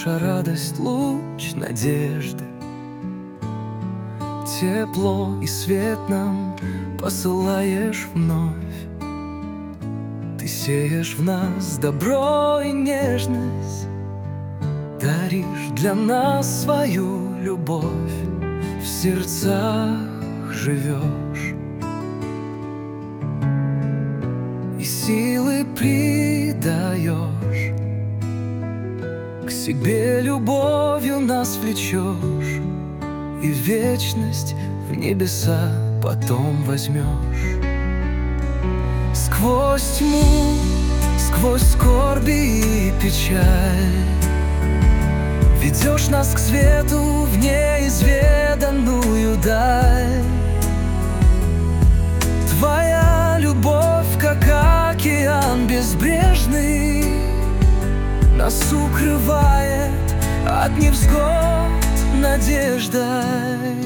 наша радость, луч надежды. Тепло и свет нам посылаешь вновь. Ты сеешь в нас добро и нежность, даришь для нас свою любовь, в сердцах живешь и силы придаешь, к себе любовью нас влечешь, и вечность в небеса потом возьмешь. Сквозь тьму, сквозь скорби и печаль ведешь нас к свету в неизведанную даль. Твоя любовь, как океан безбрежный, нас укрывает от невзгод надеждой.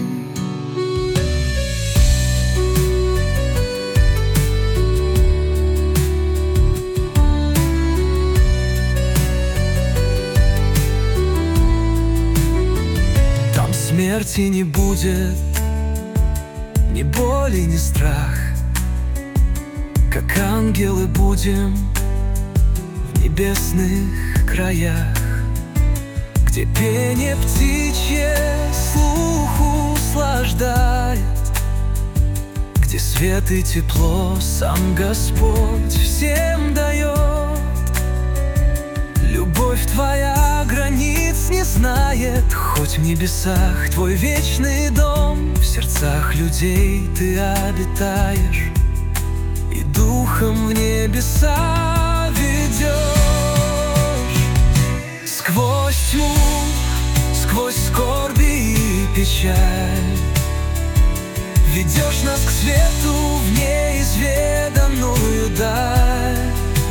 Там смерти не будет, ни боли, ни страх. Как ангелы будем в небесных краях, где пение птичье слуху услаждает, где свет и тепло сам Господь всем дает. Любовь твоя границ не знает, хоть в небесах твой вечный дом, в сердцах людей ты обитаешь и духом в небеса ведешь. Сквозь тьму, сквозь скорби и печаль ведешь нас к свету в неизведанную даль.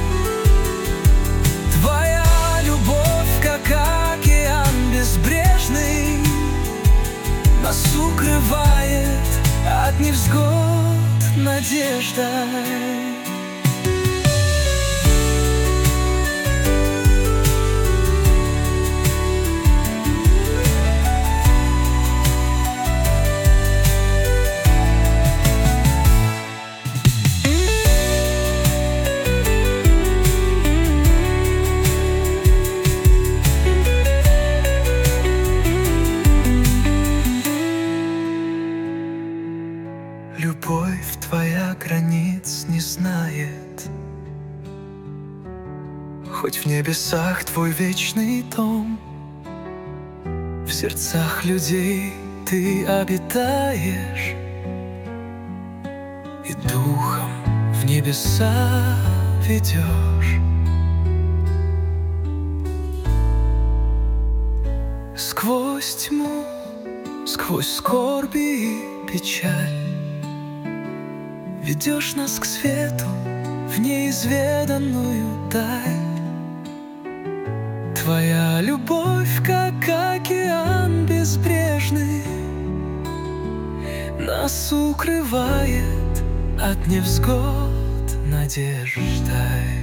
Твоя любовь, как океан безбрежный, нас укрывает от невзгод надеждой. Любовь твоя границ не знает, хоть в небесах твой вечный дом, в сердцах людей ты обитаешь и духом в небеса ведешь. Сквозь тьму, сквозь скорби и печаль ведешь нас к свету в неизведанную даль. Твоя любовь, как океан безбрежный, нас укрывает от невзгод надеждой.